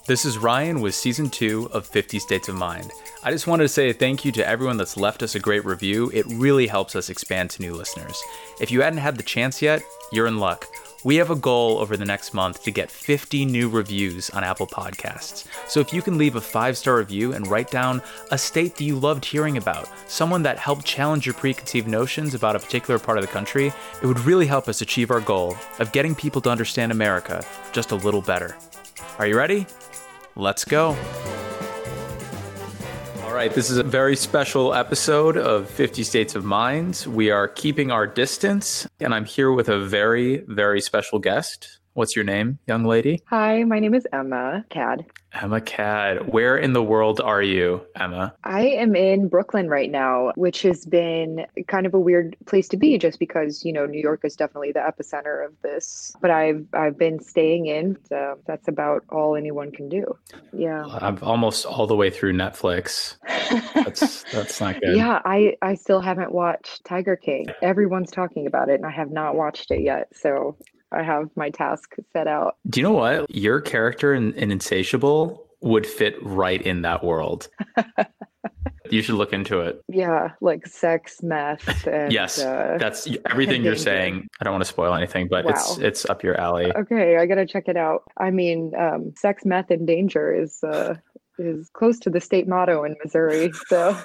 This is Ryan with Season 2 of 50 States of Mind. I just wanted to say thank you to everyone that's left us a great review. It really helps us expand to new listeners. If you hadn't had the chance yet, you're in luck. We have a goal over the next month to get 50 new reviews on Apple Podcasts. So if you can leave a 5-star review and write down a state that you loved hearing about, someone that helped challenge your preconceived notions about a particular part of the country, it would really help us achieve our goal of getting people to understand America just a little better. Are you ready? Let's go. All right, this is a very special episode of 50 States of Mind. We are keeping our distance, and I'm here with a very, very special guest. What's your name, young lady? Hi, my name is Emma Cad. Emma Cad. Where in the world are you, Emma? I am in Brooklyn right now, which has been kind of a weird place to be just because, New York is definitely the epicenter of this. But I've been staying in, so that's about all anyone can do. Yeah. I'm almost all the way through Netflix. That's not good. Yeah, I still haven't watched Tiger King. Everyone's talking about it, and I have not watched it yet. So I have my task set out. Do you know what? Your character in Insatiable would fit right in that world. You should look into it. Yeah, like sex, meth. And, yes, that's everything you're saying. I don't want to spoil anything, but wow. It's up your alley. Okay, I got to check it out. I mean, sex, meth, and danger is close to the state motto in Missouri. So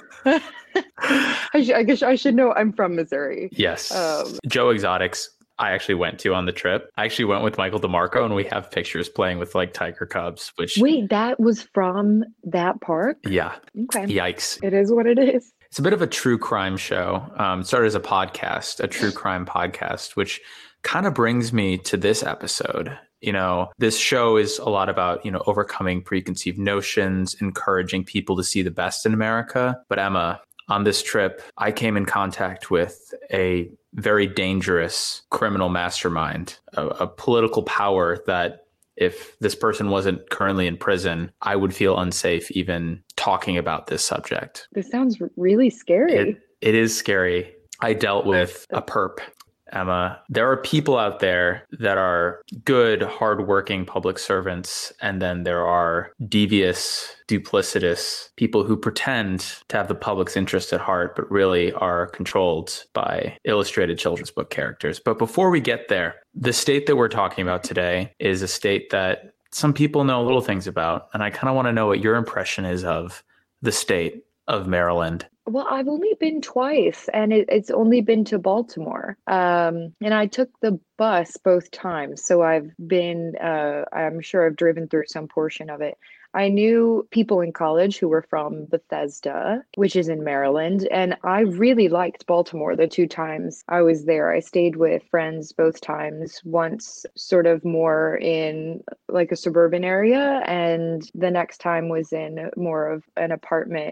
I guess I should know I'm from Missouri. Yes. Joe Exotics. I actually went to on the trip. I actually went with Michael DeMarco, and we have pictures playing with like tiger cubs, Wait, that was from that park? Yeah. Okay. Yikes. It is what it is. It's a bit of a true crime show. It started as a podcast, a true crime podcast, which kind of brings me to this episode. This show is a lot about, overcoming preconceived notions, encouraging people to see the best in America. But Emma, on this trip, I came in contact with a very dangerous criminal mastermind, a political power that if this person wasn't currently in prison, I would feel unsafe even talking about this subject. This sounds really scary. It is scary. I dealt with a perp. Emma, there are people out there that are good, hardworking public servants, and then there are devious, duplicitous people who pretend to have the public's interest at heart, but really are controlled by illustrated children's book characters. But before we get there, the state that we're talking about today is a state that some people know little things about, and I kind of want to know what your impression is of the state of Maryland. Well, I've only been twice, and it's only been to Baltimore. And I took the bus both times. So I've been, I'm sure I've driven through some portion of it. I knew people in college who were from Bethesda, which is in Maryland, and I really liked Baltimore the 2 times I was there. I stayed with friends both times, once sort of more in like a suburban area, and the next time was in more of an apartment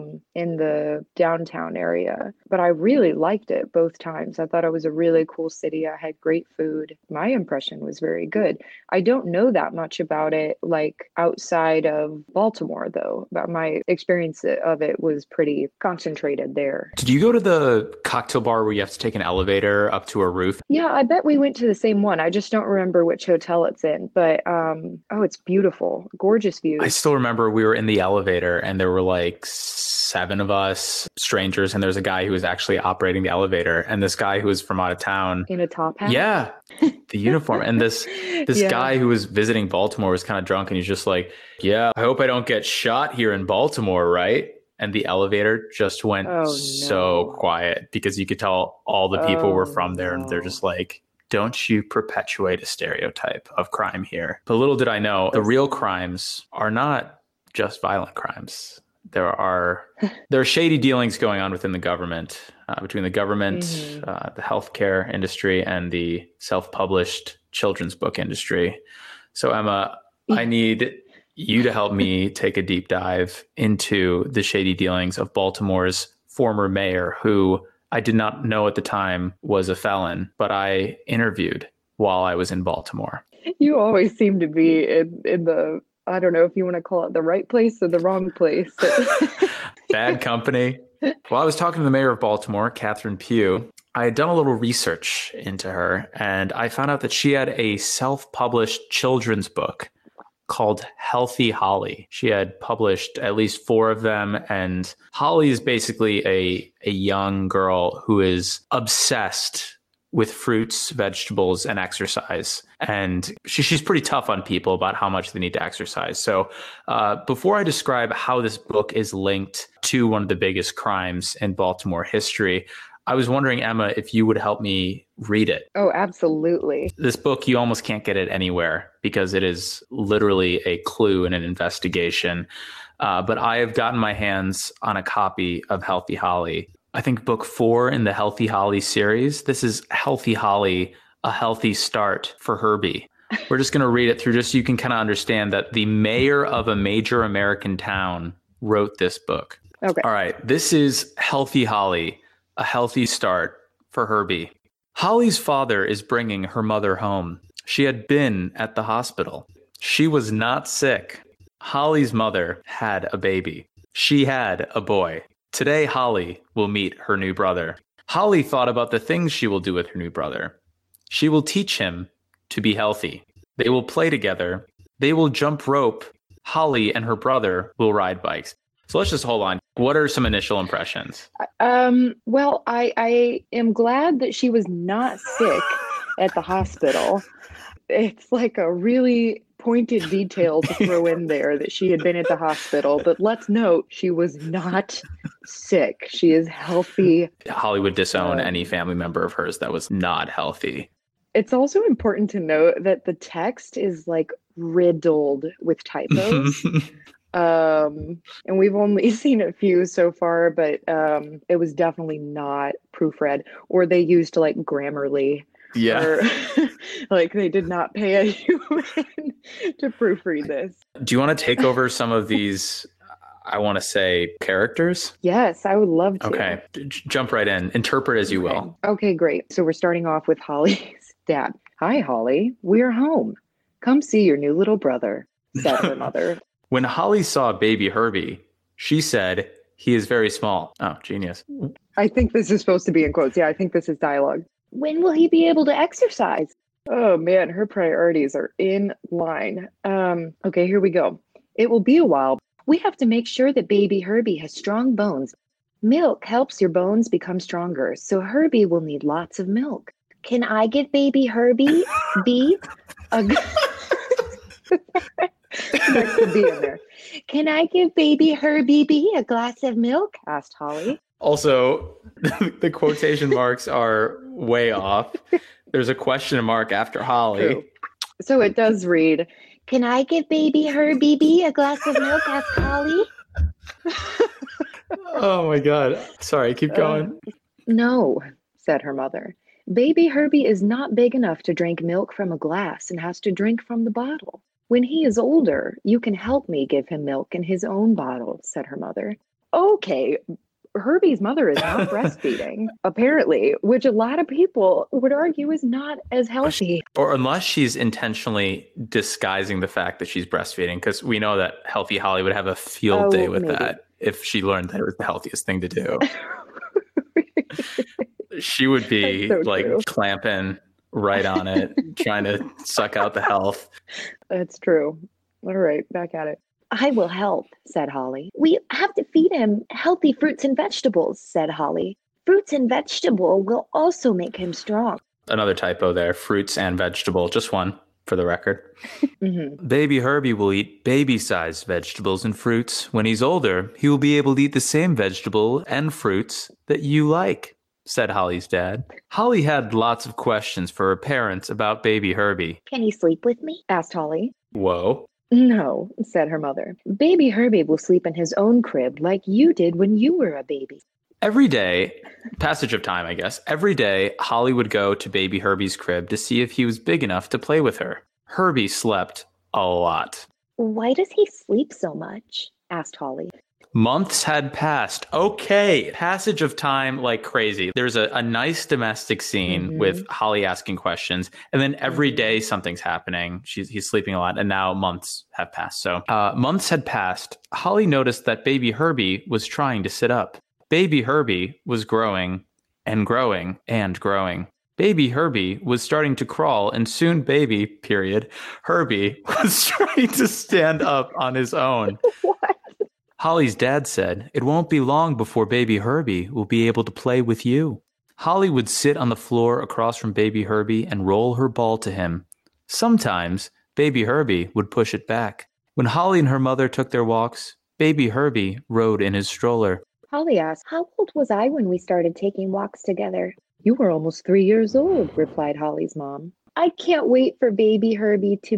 in the downtown area. But I really liked it both times. I thought it was a really cool city. I had great food. My impression was very good. I don't know that much about it, like outside of Baltimore, though. But my experience of it was pretty concentrated there. Did you go to the cocktail bar where you have to take an elevator up to a roof? Yeah, I bet we went to the same one. I just don't remember which hotel it's in. But it's beautiful, gorgeous views. I still remember we were in the elevator and there were like 7 of us strangers, and there's a guy who was actually operating the elevator, and this guy who was from out of town in a top hat. Yeah, the uniform. And this guy who was visiting Baltimore was kind of drunk, and he's just like, yeah, I hope I don't get shot here in Baltimore, right? And the elevator just went so quiet because you could tell all the people were from there, and they're just like, don't you perpetuate a stereotype of crime here. But little did I know, the real crimes are not just violent crimes. There are shady dealings going on within the government, between the government, the healthcare industry, and the self-published children's book industry. So Emma, I need you to help me take a deep dive into the shady dealings of Baltimore's former mayor, who I did not know at the time was a felon, but I interviewed while I was in Baltimore. You always seem to be in the, I don't know if you want to call it the right place or the wrong place. Bad company. Well, I was talking to the mayor of Baltimore, Catherine Pugh. I had done a little research into her, and I found out that she had a self-published children's book called Healthy Holly. She had published at least 4 of them. And Holly is basically a young girl who is obsessed with fruits, vegetables, and exercise. And she's pretty tough on people about how much they need to exercise. So before I describe how this book is linked to one of the biggest crimes in Baltimore history, I was wondering, Emma, if you would help me read it. Oh, absolutely. This book, you almost can't get it anywhere because it is literally a clue in an investigation. But I have gotten my hands on a copy of Healthy Holly. I think book 4 in the Healthy Holly series. This is Healthy Holly, A Healthy Start for Herbie. We're just going to read it through just so you can kind of understand that the mayor of a major American town wrote this book. Okay. All right. This is Healthy Holly, A Healthy Start for Herbie. Holly's father is bringing her mother home. She had been at the hospital. She was not sick. Holly's mother had a baby. She had a boy. Today, Holly will meet her new brother. Holly thought about the things she will do with her new brother. She will teach him to be healthy. They will play together. They will jump rope. Holly and her brother will ride bikes. So let's just hold on. What are some initial impressions? Well, I am glad that she was not sick at the hospital. It's like a really pointed detail to throw in there that she had been at the hospital. But let's note, she was not sick. She is healthy. Holly would disown any family member of hers that was not healthy. It's also important to note that the text is like riddled with typos. And we've only seen a few so far, but it was definitely not proofread, or they used like Grammarly. Yeah. Or, like they did not pay a human to proofread this. Do you want to take over some of these, I want to say, characters? Yes, I would love to. Okay. Jump right in. Interpret as you will. Okay, great. So we're starting off with Holly's dad. Hi, Holly. We're home. Come see your new little brother, said her mother. When Holly saw baby Herbie, she said, he is very small. Oh, genius. I think this is supposed to be in quotes. Yeah, I think this is dialogue. When will he be able to exercise? Oh man, her priorities are in line. Okay, here we go. It will be a while. We have to make sure that baby Herbie has strong bones. Milk helps your bones become stronger, so Herbie will need lots of milk. Can I give baby Herbie B a that could be in there. Can I give baby Herbie B a glass of milk? Asked Holly. Also, the quotation marks are way off. There's a question mark after Holly. True. So it does read, can I give baby Herbie B a glass of milk? Asked Holly. Oh my God. Sorry, keep going. No, said her mother. Baby Herbie is not big enough to drink milk from a glass and has to drink from the bottle. When he is older, you can help me give him milk in his own bottle, said her mother. Okay, Herbie's mother is not breastfeeding, apparently, which a lot of people would argue is not as healthy. Or unless she's intentionally disguising the fact that she's breastfeeding, because we know that Healthy Holly would have a field day with that if she learned that it was the healthiest thing to do. She would be so like clamping right on it, trying to suck out the health. That's true. All right, back at it. I will help, said Holly. We have to feed him healthy fruits and vegetables, said Holly. Fruits and vegetable will also make him strong. Another typo there, fruits and vegetable, just one for the record. Mm-hmm. Baby Herbie will eat baby-sized vegetables and fruits. When he's older, he will be able to eat the same vegetable and fruits that you like, said Holly's dad. Holly had lots of questions for her parents about baby Herbie. Can he sleep with me? Asked Holly. Whoa. No, said her mother. Baby Herbie will sleep in his own crib like you did when you were a baby. Every day, passage of time, I guess, every day, Holly would go to baby Herbie's crib to see if he was big enough to play with her. Herbie slept a lot. Why does he sleep so much? Asked Holly. Months had passed. Okay, passage of time like crazy. There's a nice domestic scene with Holly asking questions, and then every day something's happening. He's sleeping a lot, and now months have passed. So months had passed. Holly noticed that baby Herbie was trying to sit up. Baby Herbie was growing and growing and growing. Baby Herbie was starting to crawl, and soon baby, period, Herbie was trying to stand up on his own. What? Holly's dad said, "It won't be long before baby Herbie will be able to play with you." Holly would sit on the floor across from baby Herbie and roll her ball to him. Sometimes, baby Herbie would push it back. When Holly and her mother took their walks, baby Herbie rode in his stroller. Holly asked, "How old was I when we started taking walks together?" "You were almost 3 years old," replied Holly's mom. "I can't wait for baby Herbie to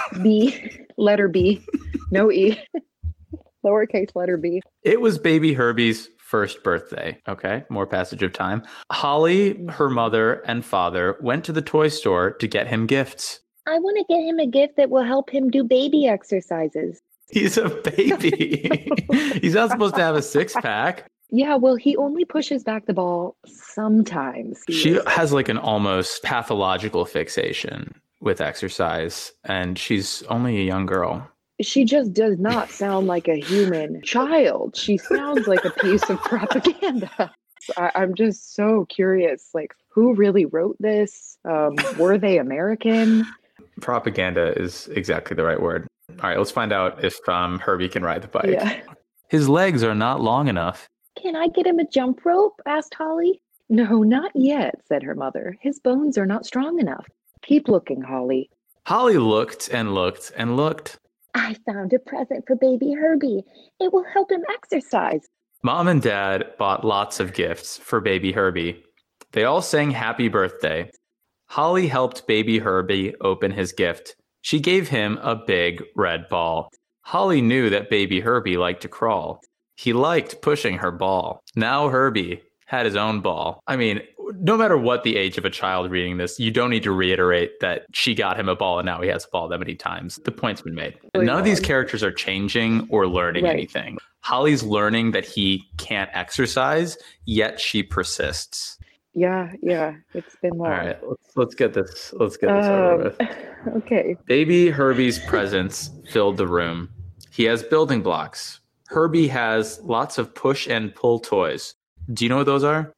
be," letter B, no E, lowercase letter B. It was baby Herbie's first birthday. Okay, more passage of time. Holly, her mother, and father went to the toy store to get him gifts. "I want to get him a gift that will help him do baby exercises." He's a baby. He's not supposed to have a six-pack. Yeah, well, he only pushes back the ball sometimes. She has like an almost pathological fixation with exercise, and she's only a young girl. She just does not sound like a human child. She sounds like a piece of propaganda. I'm just so curious, like, who really wrote this? Were they American? Propaganda is exactly the right word. All right, let's find out if Herbie can ride the bike. Yeah. His legs are not long enough. "Can I get him a jump rope?" asked Holly. "No, not yet," said her mother. "His bones are not strong enough. Keep looking, Holly." Holly looked and looked and looked. "I found a present for baby Herbie. It will help him exercise." Mom and Dad bought lots of gifts for baby Herbie. They all sang happy birthday. Holly helped baby Herbie open his gift. She gave him a big red ball. Holly knew that baby Herbie liked to crawl. He liked pushing her ball. Now Herbie had his own ball. I mean, no matter what the age of a child reading this, you don't need to reiterate that she got him a ball and now he has a ball that many times. The point's been made. None of these characters are changing or learning anything. Holly's learning that he can't exercise, yet she persists. Yeah, it's been long. All right, let's get this over with. Okay. Baby Herbie's presence filled the room. He has building blocks. Herbie has lots of push and pull toys. Do you know what those are?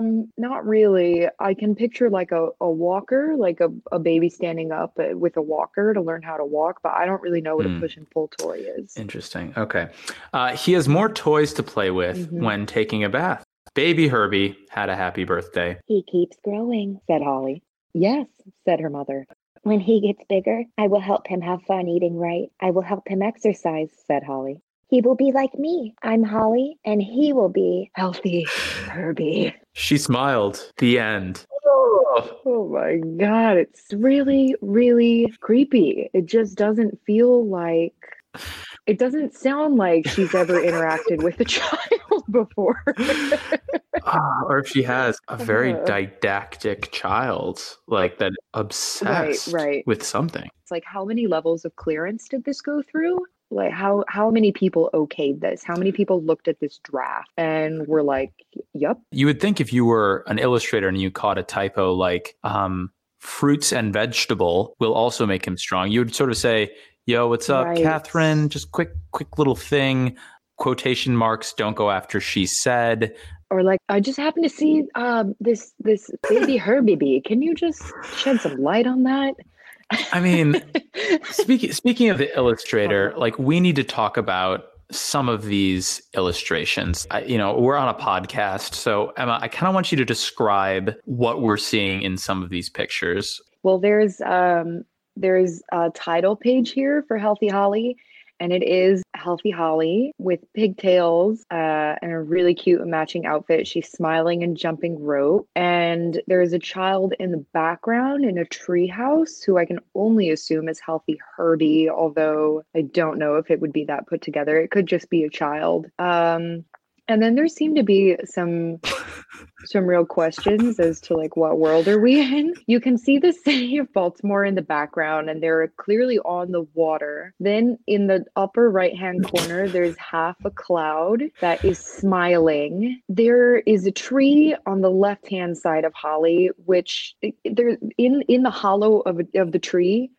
Not really. I can picture like a walker, like a baby standing up with a walker to learn how to walk, but I don't really know what a push and pull toy is. Interesting. Okay. He has more toys to play with when taking a bath. Baby Herbie had a happy birthday. "He keeps growing," said Holly. "Yes," said her mother. "When he gets bigger, I will help him have fun eating right. I will help him exercise," said Holly. "He will be like me. I'm Holly, and he will be healthy Herbie." She smiled. The end. Oh my God. It's really, really creepy. It just doesn't feel like, it doesn't sound like she's ever interacted with a child before. Or if she has a very didactic child, like that obsessed with something. It's like, how many levels of clearance did this go through? Like how many people okayed this? How many people looked at this draft and were like, "Yep"? You would think if you were an illustrator and you caught a typo like fruits and vegetable will also make him strong, you would sort of say, "Yo, what's up, Catherine? Just quick little thing. Quotation marks don't go after she said." Or like, "I just happened to see this baby Herbie. Can you just shed some light on that?" I mean, speaking of the illustrator, like we need to talk about some of these illustrations. We're on a podcast, so Emma, I kind of want you to describe what we're seeing in some of these pictures. Well, there's a title page here for Healthy Holly, and it is Healthy Holly with pigtails and a really cute matching outfit. She's smiling and jumping rope. And there's a child in the background in a treehouse who I can only assume is Healthy Herbie, although I don't know if it would be that put together. It could just be a child. And then there seem to be some real questions as to like, what world are we in? You can see the city of Baltimore in the background, and they're clearly on the water. Then in the upper right-hand corner, there's half a cloud that is smiling. There is a tree on the left-hand side of Holly, which there in the hollow of the tree,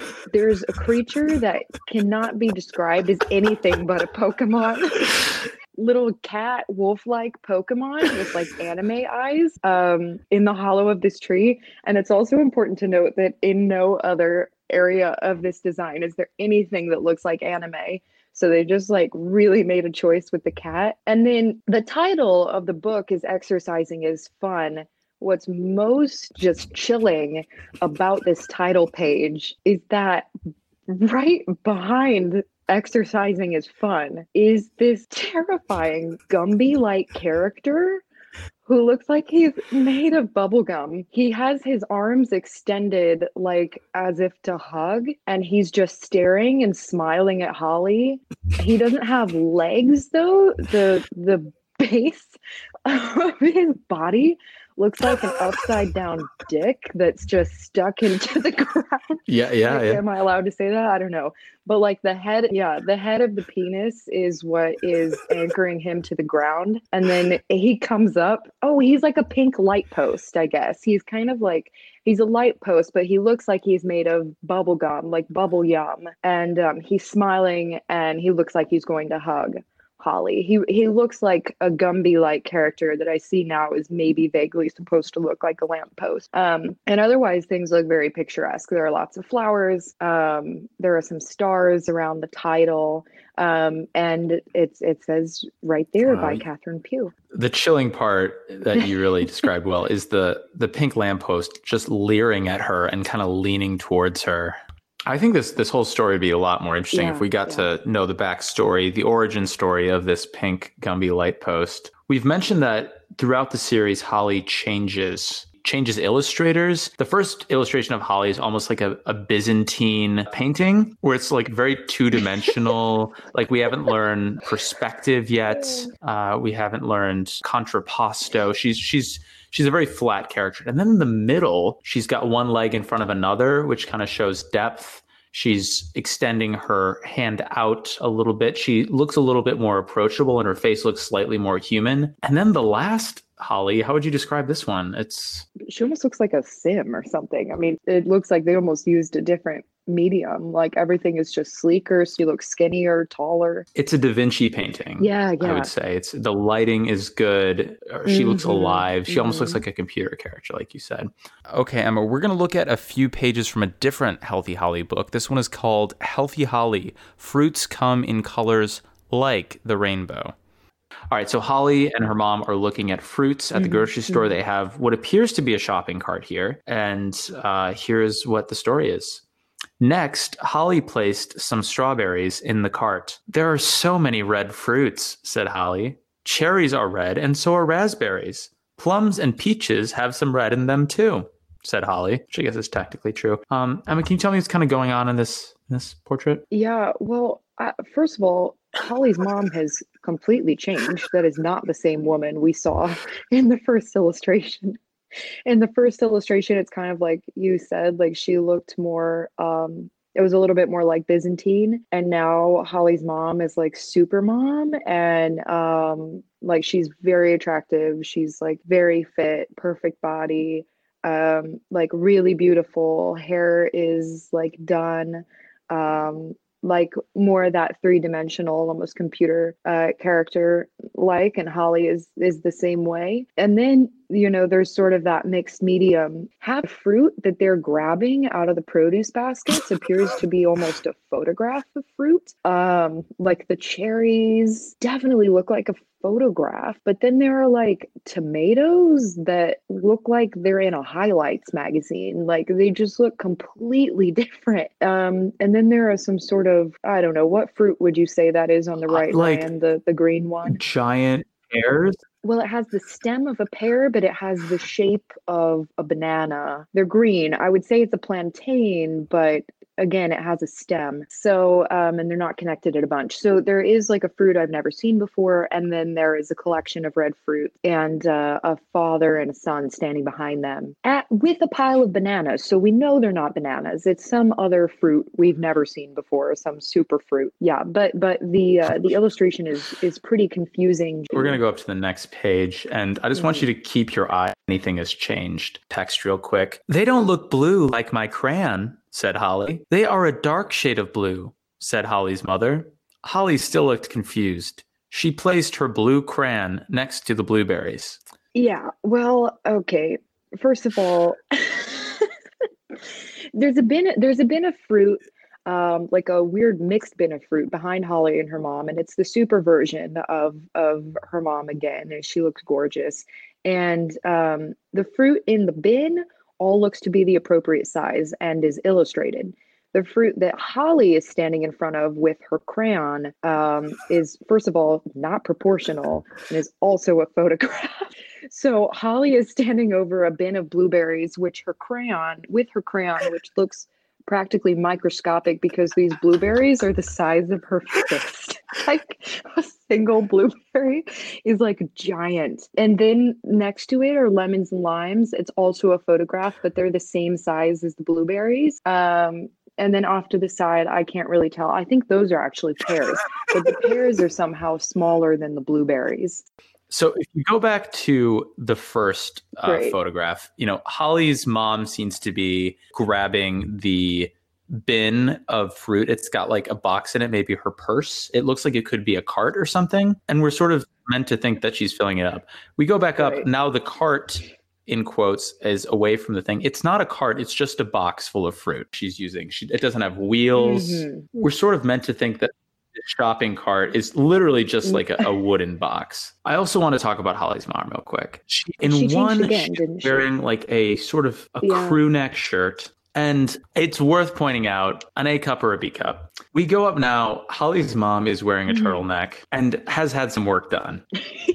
there's a creature that cannot be described as anything but a Pokemon. little cat wolf-like Pokemon with like anime eyes in the hollow of this tree. And it's also important to note that in no other area of this design is there anything that looks like anime. So they just like really made a choice with the cat. And then the title of the book is Exercising is Fun. What's most just chilling about this title page is that right behind Exercising is Fun is this terrifying Gumby-like character who looks like he's made of bubblegum. He has his arms extended like as if to hug, and he's just staring and smiling at Holly. He doesn't have legs though. The base of his body looks like an upside down dick that's just stuck into the ground. Yeah. Am I allowed to say that? I don't know. But like the head of the penis is what is anchoring him to the ground. And then he comes up. Oh, he's like a pink light post, I guess. He's kind of like, he's a light post, but he looks like he's made of bubble gum, like bubble yum. And he's smiling and he looks like he's going to hug Holly. He looks like a Gumby-like character that I see now is maybe vaguely supposed to look like a lamppost. And otherwise, things look very picturesque. There are lots of flowers. There are some stars around the title. And it says right there by Catherine Pugh. The chilling part that you really described well is the pink lamppost just leering at her and kind of leaning towards her. I think this whole story would be a lot more interesting if we got to know the backstory, the origin story of this pink Gumby light post. We've mentioned that throughout the series, Holly changes illustrators. The first illustration of Holly is almost like a Byzantine painting where it's like very two-dimensional. Like we haven't learned perspective yet. We haven't learned contrapposto. She's a very flat character. And then in the middle, she's got one leg in front of another, which kind of shows depth. She's extending her hand out a little bit. She looks a little bit more approachable and her face looks slightly more human. And then the last Holly, how would you describe this one? She almost looks like a sim or something. I mean, it looks like they almost used a different medium. Like everything is just sleeker. She looks skinnier, taller. It's a Da Vinci painting. Yeah. I would say the lighting is good. She looks alive. She almost looks like a computer character, like you said. Okay, Emma, we're going to look at a few pages from a different Healthy Holly book. This one is called Healthy Holly: Fruits Come in Colors Like the Rainbow. All right, so Holly and her mom are looking at fruits at the grocery store. They have what appears to be a shopping cart here. And here's what the story is. Next, Holly placed some strawberries in the cart. There are so many red fruits, said Holly. Cherries are red, and so are raspberries. Plums and peaches have some red in them too, said Holly, which I guess is technically true. Emma, can you tell me what's kind of going on in this portrait? Yeah, well, first of all, Holly's mom has completely changed. That is not the same woman we saw in the first illustration. In the first illustration, it's kind of like you said, like she looked more, it was a little bit more like Byzantine. And now Holly's mom is like super mom. And like she's very attractive. She's like very fit, perfect body, like really beautiful. Hair is like done. Like more of that three-dimensional, almost computer character like, and Holly is the same way. And then, you know, there's sort of that mixed medium. Half fruit that they're grabbing out of the produce baskets appears to be almost a photograph of fruit. Like the cherries definitely look like a photograph, but then there are like tomatoes that look like they're in a highlights magazine. Like they just look completely different. And then there are some sort of, I don't know, what fruit would you say that is on the right hand, the green one? Giant pears? Well, it has the stem of a pear, but it has the shape of a banana. They're green. I would say it's a plantain, but again, it has a stem. So, and they're not connected at a bunch. So there is like a fruit I've never seen before. And then there is a collection of red fruit and a father and a son standing behind them with a pile of bananas. So we know they're not bananas. It's some other fruit we've never seen before, some super fruit. Yeah, but the illustration is pretty confusing. We're going to go up to the next page. And I just want you to keep your eye on anything has changed. Text real quick. They don't look blue like my crayon, said Holly. They are a dark shade of blue, said Holly's mother. Holly still looked confused. She placed her blue crayon next to the blueberries. Yeah, well, okay. First of all, there's a bin of fruit, like a weird mixed bin of fruit behind Holly and her mom, and it's the super version of her mom again, and she looks gorgeous. And the fruit in the bin all looks to be the appropriate size and is illustrated. The fruit that Holly is standing in front of with her crayon is, first of all, not proportional and is also a photograph. So Holly is standing over a bin of blueberries, with her crayon, which looks practically microscopic because these blueberries are the size of her fist. Like a single blueberry is like giant. And then next to it are lemons and limes. It's also a photograph, but they're the same size as the blueberries. And then off to the side, I can't really tell. I think those are actually pears, but the pears are somehow smaller than the blueberries. So if you go back to the first photograph, Holly's mom seems to be grabbing the bin of fruit. It's got like a box in it, maybe her purse. It looks like it could be a cart or something. And we're sort of meant to think that she's filling it up. We go back up. Now the cart, in quotes, is away from the thing. It's not a cart. It's just a box full of fruit she's using. It doesn't have wheels. Mm-hmm. We're sort of meant to think that the shopping cart is literally just like a wooden box. I also want to talk about Holly's mom real quick. She's wearing like a sort of a crew neck shirt. And it's worth pointing out, an A cup or a B cup. We go up now. Holly's mom is wearing a turtleneck and has had some work done.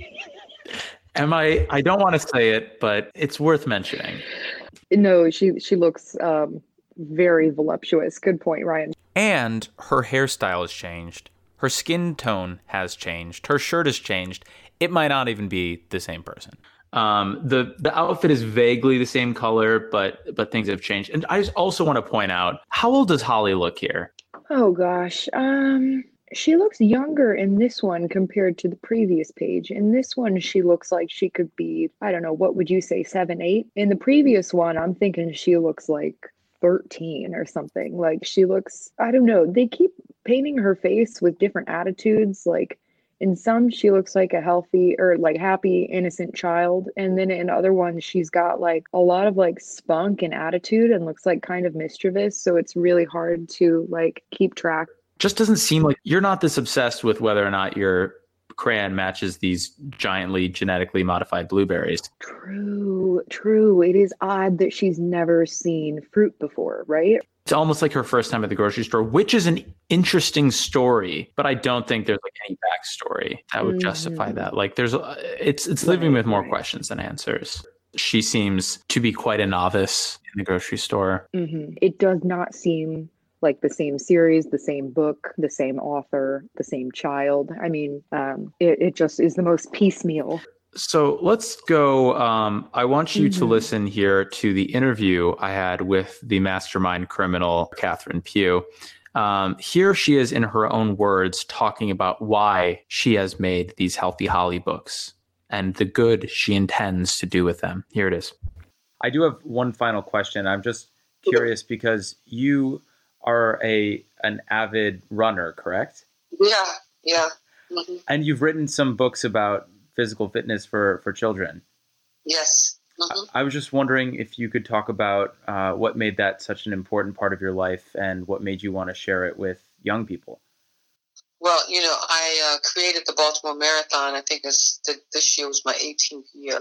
I don't want to say it, but it's worth mentioning. No, she looks very voluptuous. Good point, Ryan. And her hairstyle has changed. Her skin tone has changed. Her shirt has changed. It might not even be the same person. The outfit is vaguely the same color, but things have changed. And I just also want to point out, how old does Holly look here? Oh gosh. She looks younger in this one compared to the previous page. In this one, she looks like she could be, I don't know, what would you say, 7, 8? In the previous one, I'm thinking she looks like 13 or something. Like she looks, I don't know, they keep painting her face with different attitudes. Like in some, she looks like a healthy or like happy, innocent child. And then in other ones, she's got like a lot of like spunk and attitude and looks like kind of mischievous. So it's really hard to like keep track. Just doesn't seem like you're not this obsessed with whether or not your crayon matches these giantly genetically modified blueberries. True. It is odd that she's never seen fruit before, right? It's almost like her first time at the grocery store, which is an interesting story, but I don't think there's like any backstory that would justify that. Like it's leaving with more questions than answers. She seems to be quite a novice in the grocery store. Mm-hmm. It does not seem like the same series, the same book, the same author, the same child. I mean, it just is the most piecemeal. So let's go. I want you to listen here to the interview I had with the mastermind criminal, Catherine Pugh. Here she is in her own words talking about why she has made these Healthy Holly books and the good she intends to do with them. Here it is. I do have one final question. I'm just curious because you are an avid runner, correct? Yeah. Mm-hmm. And you've written some books about physical fitness for children. Yes. Mm-hmm. I was just wondering if you could talk about what made that such an important part of your life and what made you want to share it with young people. Well, I created the Baltimore Marathon. I think this year was my 18th year.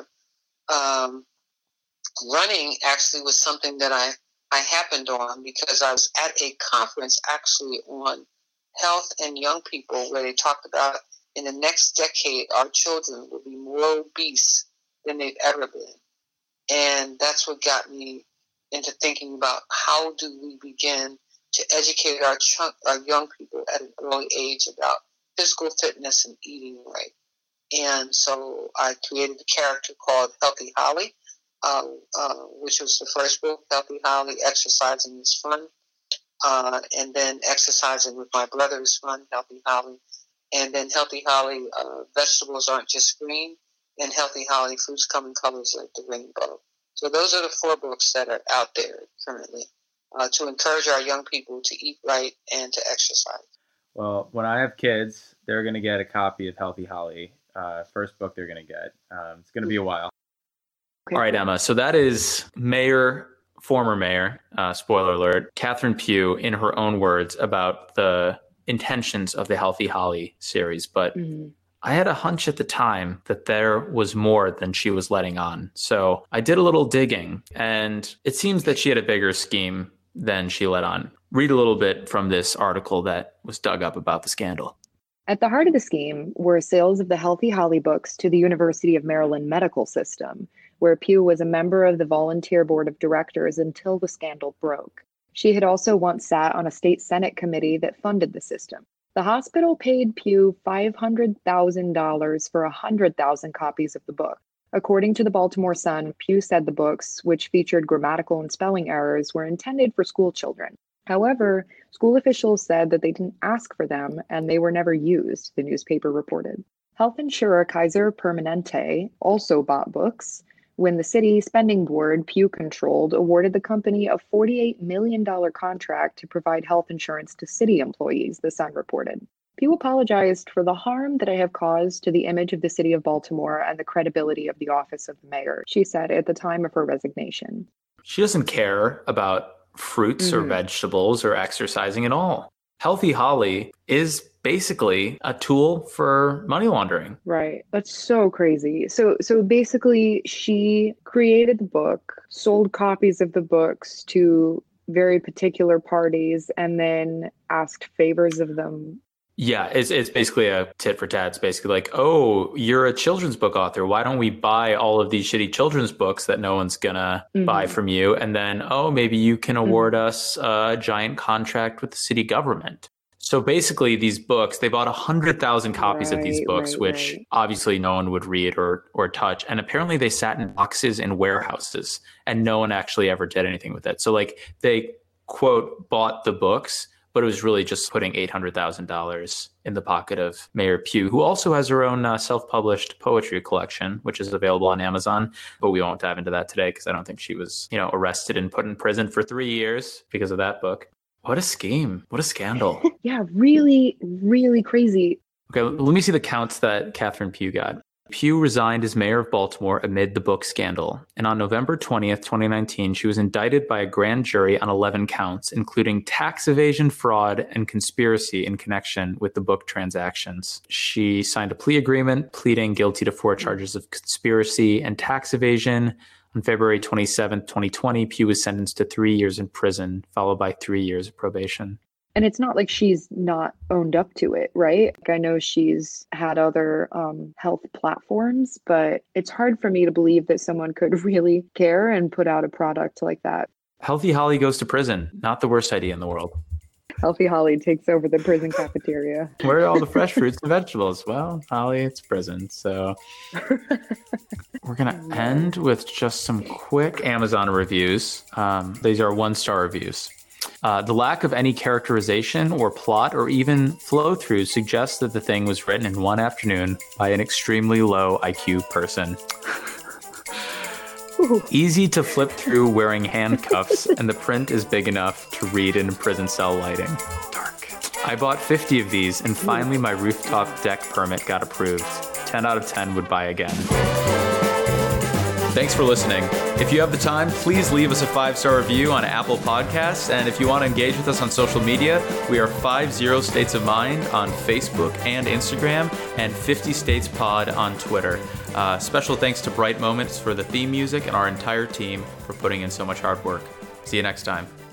Running actually was something that I happened on because I was at a conference actually on health and young people where they talked about in the next decade, our children will be more obese than they've ever been. And that's what got me into thinking about how do we begin to educate our young people at an early age about physical fitness and eating right. And so I created a character called Healthy Holly, which was the first book, Healthy Holly, Exercising is Fun. And then Exercising with My Brother is Fun, Healthy Holly. And then Healthy Holly, Vegetables Aren't Just Green. And Healthy Holly, Fruits Come in Colors Like the Rainbow. So those are the 4 books that are out there currently to encourage our young people to eat right and to exercise. Well, when I have kids, they're going to get a copy of Healthy Holly. First book they're going to get. It's going to be a while. Okay. All right, Emma. So that is former mayor, spoiler alert, Catherine Pugh, in her own words about the intentions of the Healthy Holly series. But I had a hunch at the time that there was more than she was letting on. So I did a little digging, and it seems that she had a bigger scheme than she let on. Read a little bit from this article that was dug up about the scandal. At the heart of the scheme were sales of the Healthy Holly books to the University of Maryland medical system, where Pugh was a member of the volunteer board of directors until the scandal broke. She had also once sat on a state Senate committee that funded the system. The hospital paid Pugh $500,000 for 100,000 copies of the book. According to the Baltimore Sun, Pugh said the books, which featured grammatical and spelling errors, were intended for school children. However, school officials said that they didn't ask for them and they were never used, the newspaper reported. Health insurer Kaiser Permanente also bought books when the city spending board Pugh controlled awarded the company a $48 million contract to provide health insurance to city employees, the Sun reported. Pugh apologized for the harm that I have caused to the image of the city of Baltimore and the credibility of the office of the mayor, she said at the time of her resignation. She doesn't care about fruits or vegetables or exercising at all. Healthy Holly is basically a tool for money laundering. Right. That's so crazy. So basically she created the book, sold copies of the books to very particular parties, and then asked favors of them. Yeah, it's basically a tit for tat. It's basically like, oh, you're a children's book author. Why don't we buy all of these shitty children's books that no one's gonna buy from you? And then, oh, maybe you can award us a giant contract with the city government. So basically these books, they bought 100,000 copies of these books, which obviously no one would read or touch. And apparently they sat in boxes in warehouses and no one actually ever did anything with it. So like they, quote, bought the books, but it was really just putting $800,000 in the pocket of Mayor Pugh, who also has her own self-published poetry collection, which is available on Amazon. But we won't dive into that today because I don't think she was, arrested and put in prison for 3 years because of that book. What a scheme. What a scandal. Yeah, really, really crazy. Okay, let me see the counts that Catherine Pugh got. Pugh resigned as mayor of Baltimore amid the book scandal. And on November 20th, 2019, she was indicted by a grand jury on 11 counts, including tax evasion, fraud, and conspiracy in connection with the book transactions. She signed a plea agreement pleading guilty to 4 charges of conspiracy and tax evasion. On February 27, 2020, Pugh was sentenced to 3 years in prison, followed by 3 years of probation. And it's not like she's not owned up to it, right? Like I know she's had other health platforms, but it's hard for me to believe that someone could really care and put out a product like that. Healthy Holly goes to prison. Not the worst idea in the world. Healthy Holly takes over the prison cafeteria. Where are all the fresh fruits and vegetables? Well, Holly, it's prison. So we're going to end with just some quick Amazon reviews. These are 1-star reviews. The lack of any characterization or plot or even flow-through suggests that the thing was written in one afternoon by an extremely low IQ person. Easy to flip through wearing handcuffs, and the print is big enough to read in prison cell lighting. Dark. I bought 50 of these, and finally my rooftop deck permit got approved. 10 out of 10 would buy again. Thanks for listening. If you have the time, please leave us a 5-star review on Apple Podcasts. And if you want to engage with us on social media, we are 50 States of Mind on Facebook and Instagram, and 50 States Pod on Twitter. Special thanks to Bright Moments for the theme music and our entire team for putting in so much hard work. See you next time.